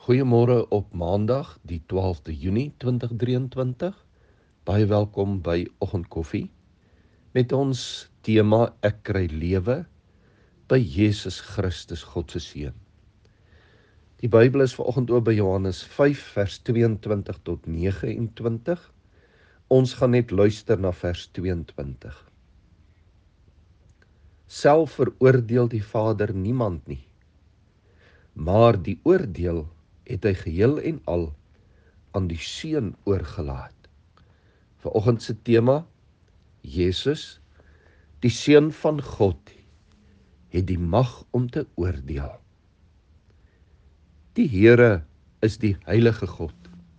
Goeiemôre op Maandag, die 12de Junie 2023. Baie welkom by Oggendkoffie met ons tema Ek kry lewe by Jesus Christus, God se Seun. Die Bybel is vanoggend oop by Johannes 5 vers 22 tot 29. Ons gaan net luister na vers 22. Self veroordeel die Vader niemand nie, maar die oordeel het hy geheel en al aan die Seun oorgelaat. Vanoggend se tema, Jesus, die Seun van God, het die mag om te oordeel. Die Here is die heilige God.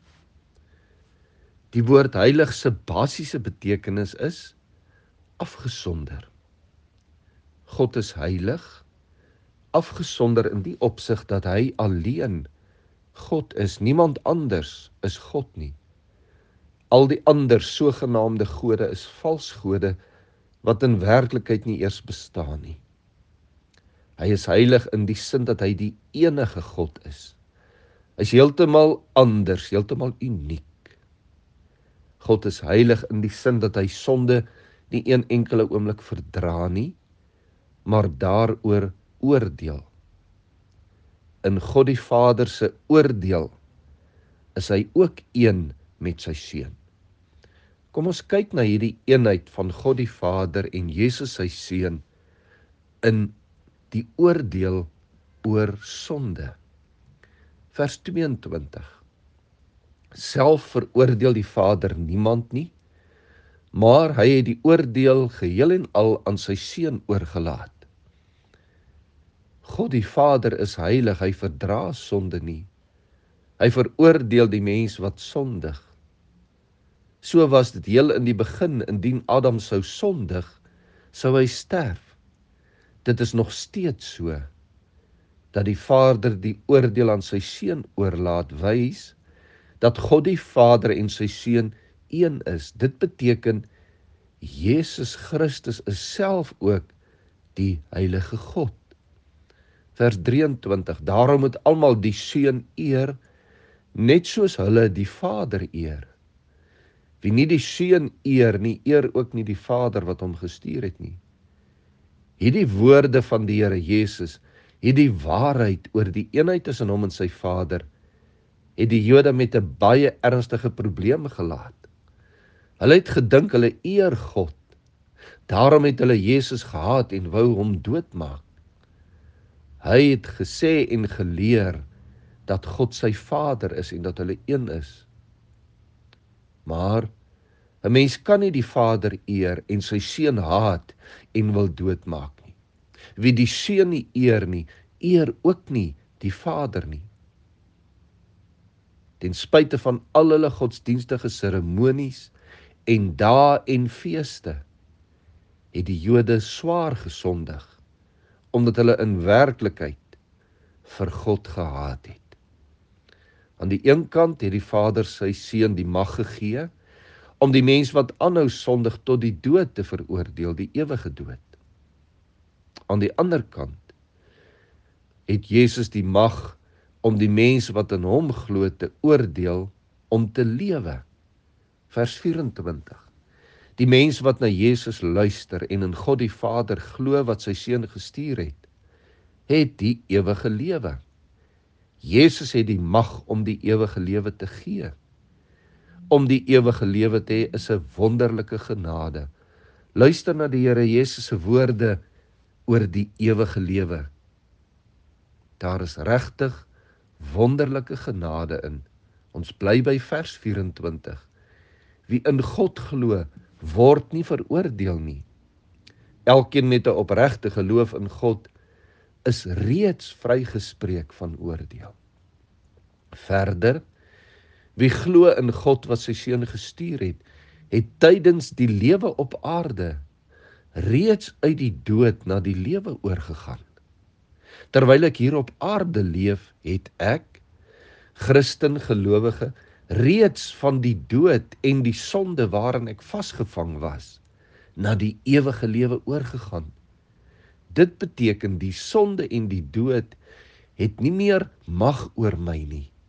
Die woord heilig se basiese betekenis is afgesonder. God is heilig, afgesonder in die opsig dat hy alleen God is. Niemand anders is God nie. Al die ander sogenaamde gode is vals gode wat in werklikheid nie eers bestaan nie. Hy is heilig in die sin dat hy die enige God is. Hy is heeltemal anders, heeltemal uniek. God is heilig in die sin dat hy sonde nie een enkele oomblik verdra nie, maar daaroor oordeel. In God die Vader se oordeel is hy ook een met sy Seun. Kom ons kyk na hierdie eenheid van God die Vader en Jesus sy Seun in die oordeel oor sonde. Vers 22. Self veroordeel die Vader niemand nie, maar hy het die oordeel geheel en al aan sy Seun oorgelaat. God die Vader is heilig, hy verdra sonde nie. Hy veroordeel die mens wat sondig. So was dit heel in die begin, indien Adam sou sondig, sou hy sterf. Dit is nog steeds so, dat die Vader die oordeel aan sy Seun oorlaat, wys dat God die Vader en sy Seun een is. Dit beteken, Jesus Christus is self ook die heilige God. Vers 23, daarom moet almal die Seun eer, net soos hulle die Vader eer. Wie nie die Seun eer nie, eer ook nie die Vader wat hom gestuur het nie. Hierdie woorde van die Here Jesus, hierdie waarheid oor die eenheid tussen hom en sy Vader, het die Jode met 'n baie ernstige probleem gelaat. Hulle het gedink hulle eer God. Daarom het hulle Jesus gehaat en wou hom doodmaak. Hy het gesê en geleer dat God sy Vader is en dat hulle een is. Maar 'n mens kan nie die Vader eer en sy Seun haat en wil doodmaak nie. Wie die Seun nie eer ook nie die Vader nie. Ten spyte van al hulle godsdienstige seremonies en dae en feeste, het die Jode swaar gesondig, omdat hulle in werklikheid vir God gehaat het. Aan die een kant het die Vader sy Seun die mag gegee, om die mens wat aanhou sondig tot die dood te veroordeel, die ewige dood. Aan die ander kant het Jesus die mag om die mens wat in hom glo te oordeel om te lewe. Vers 24. Die mens wat na Jesus luister en in God die Vader glo wat sy Seun gestuur het die ewige lewe. Jesus het die mag om die ewige lewe te gee. Om die ewige lewe te hê is 'n wonderlike genade. Luister na die Here Jesus se woorde oor die ewige lewe. Daar is regtig wonderlike genade in. Ons bly by vers 24. Wie in God glo, word nie veroordeel nie. Elkeen met 'n opregte geloof in God is reeds vrygespreek van oordeel. Verder, wie glo in God wat sy Seun gestuur het tydens die lewe op aarde reeds uit die dood na die lewe oorgegaan. Terwyl ek hier op aarde leef, het ek, Christen gelowige, reeds van die dood en die sonde waarin ek vasgevang was, na die ewige lewe oorgegaan. Dit beteken die sonde en die dood het nie meer mag oor my nie.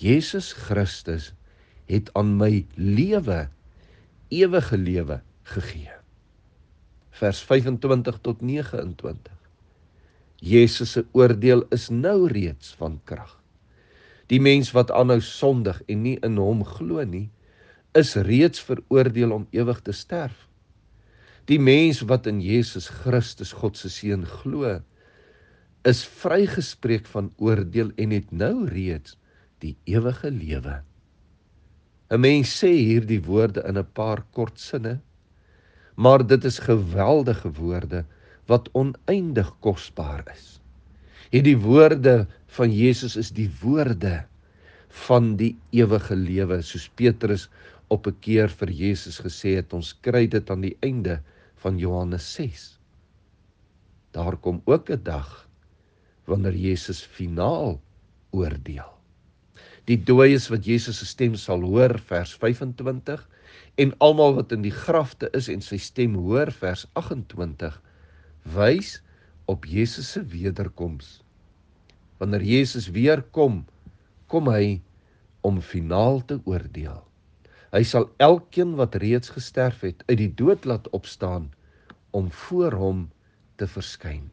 Jesus Christus het aan my lewe, ewige lewe gegee. Vers 25 tot 29. Jesus se oordeel is nou reeds van krag. Die mens wat aanhou sondig en nie in hom glo nie, is reeds veroordeel om ewig te sterf. Die mens wat in Jesus Christus, God se seun, glo, is vrygespreek van oordeel en het nou reeds die ewige lewe. 'n Mens sê hierdie woorde in 'n paar kort sinne, maar dit is geweldige woorde wat oneindig kosbaar is. Hierdie woorde van Jesus is die woorde van die ewige lewe, soos Petrus op 'n keer vir Jesus gesê het. Ons kry dit aan die einde van Johannes 6. Daar kom ook 'n dag wanneer Jesus finaal oordeel. Die dooies wat Jesus se stem sal hoor, vers 25, en almal wat in die grafte is en sy stem hoor, vers 28, wys op Jesus se wederkoms. Wanneer Jesus weer kom, kom hy om finaal te oordeel. Hy sal elkeen wat reeds gesterf het, uit die dood laat opstaan, om voor hom te verskyn.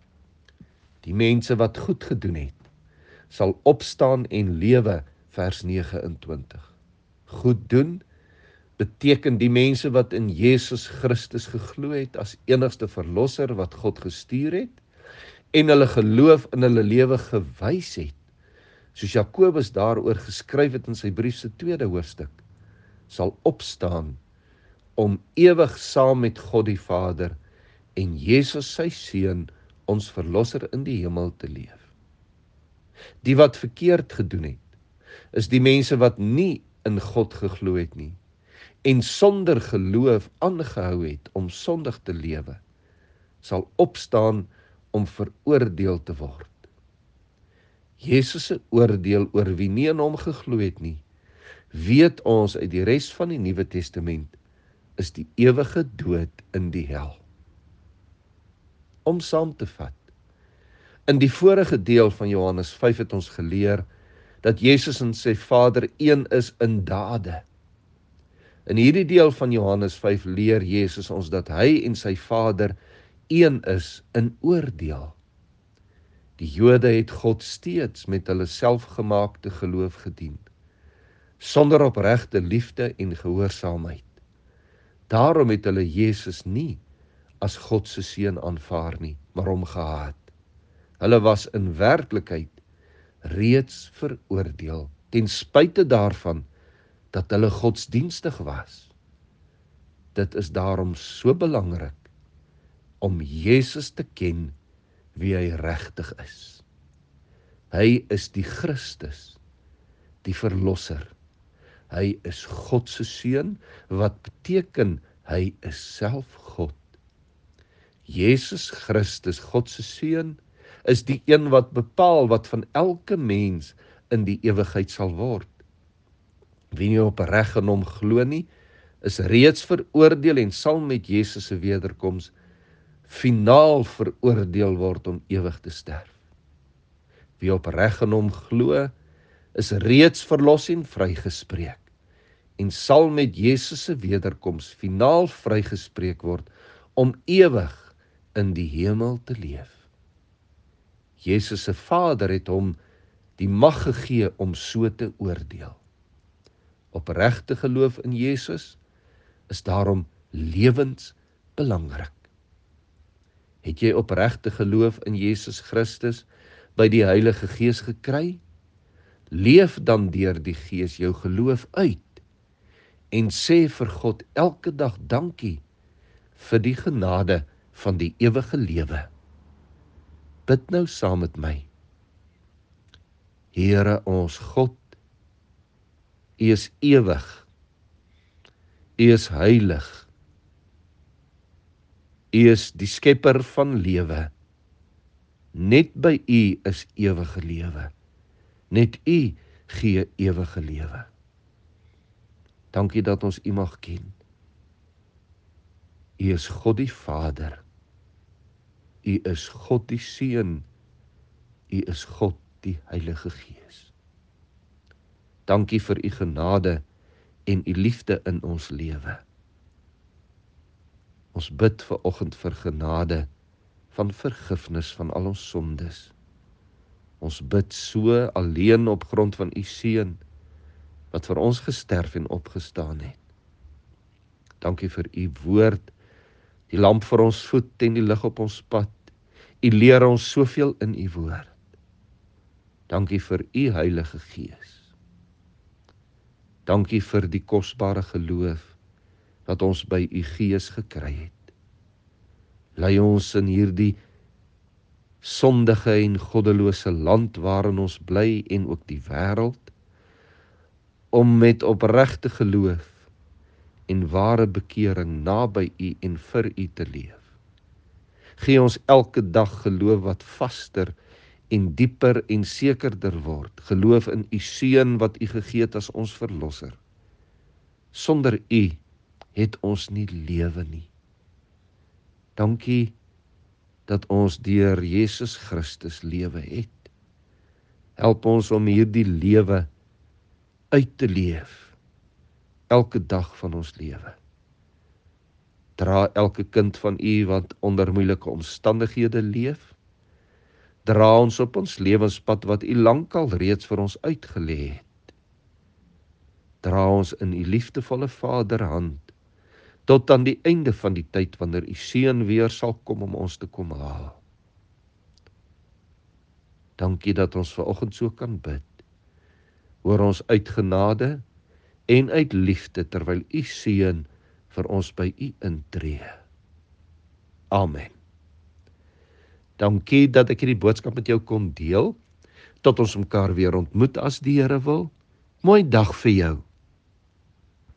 Die mense wat goed gedoen het, sal opstaan en lewe, vers 29. Goed doen beteken die mense wat in Jesus Christus geglo het as enigste verlosser wat God gestuur het, en hulle geloof in hulle lewe gewys het, soos Jakobus daaroor geskryf het in sy brief se 2de hoofstuk, sal opstaan om ewig saam met God die Vader en Jesus sy seun, ons verlosser in die hemel te leef. Die wat verkeerd gedoen het, is die mense wat nie in God geglo het nie, en sonder geloof aangehou het om sondig te lewe, sal opstaan om veroordeel te word. Jesus se oordeel oor wie nie in hom geglo het nie, weet ons uit die res van die Nuwe Testament, is die ewige dood in die hel. Om saam te vat, in die vorige deel van Johannes 5 het ons geleer dat Jesus en sy Vader een is in dade. In hierdie deel van Johannes 5 leer Jesus ons dat hy en sy Vader een is in oordeel. Die Jode het God steeds met hulle selfgemaakte geloof gedien, sonder opregte liefde en gehoorsaamheid. Daarom het hulle Jesus nie as God se seun aanvaar nie, maar hom gehaat. Hulle was in werklikheid reeds veroordeel, ten spyte daarvan dat hulle godsdienstig was. Dit is daarom so belangrik om Jesus te ken wie hy regtig is. Hy is die Christus, die Verlosser. Hy is God se seun, wat beteken hy is self God. Jesus Christus, God se seun, is die een wat bepaal wat van elke mens in die ewigheid sal word. Wie nie opreg in hom glo nie, is reeds veroordeel en sal met Jesus se wederkoms finaal veroordeel word om ewig te sterf. Wie opreg in hom glo, is reeds verlos en vrygespreek en sal met Jesus se wederkoms finaal vrygespreek word om ewig in die hemel te leef. Jesus se Vader het hom die mag gegee om so te oordeel. Opregte geloof in Jesus is daarom lewensbelangrik. Het jy opregte geloof in Jesus Christus by die Heilige Gees gekry? Leef dan deur die Gees jou geloof uit en sê vir God elke dag dankie vir die genade van die ewige lewe. Bid nou saam met my. Here ons God, U is ewig, U is heilig, U is die skepper van lewe. Net by U is ewige lewe. Net U gee ewige lewe. Dankie dat ons U mag ken. U is God die Vader. U is God die Seun. U is God die Heilige Gees. Dankie vir u genade en u liefde in ons lewe. Ons bid vanoggend vir genade van vergifnis van al ons sondes. Ons bid so alleen op grond van u seun, wat vir ons gesterf en opgestaan het. Dankie vir u woord, die lamp vir ons voet en die lig op ons pad. U leer ons soveel in u woord. Dankie vir u Heilige Gees. Dankie vir die kosbare geloof wat ons by u Gees gekry het. Lei ons in hierdie sondige en goddelose land waarin ons bly en ook die wêreld, om met opregte geloof en ware bekering naby u en vir u te leef. Gee ons elke dag geloof wat vaster en dieper en sekerder word. Geloof in u seun wat u gegee het as ons verlosser. Sonder u het ons nie lewe nie. Dankie dat ons deur Jesus Christus lewe het. Help ons om hierdie lewe uit te leef, elke dag van ons lewe. Dra elke kind van u wat onder moeilike omstandighede leef. Dra ons op ons lewenspad wat u lankal reeds vir ons uitgelê het. Dra ons in u liefdevolle Vaderhand, tot aan die einde van die tyd wanneer u seun weer sal kom om ons te kom haal. Dankie dat ons vanoggend so kan bid. Hoor ons uit genade en uit liefde terwyl u seun vir ons by u intree. Amen. Dankie dat ek hierdie boodskap met jou kon deel. Tot ons mekaar weer ontmoet as die Here wil. Mooi dag vir jou.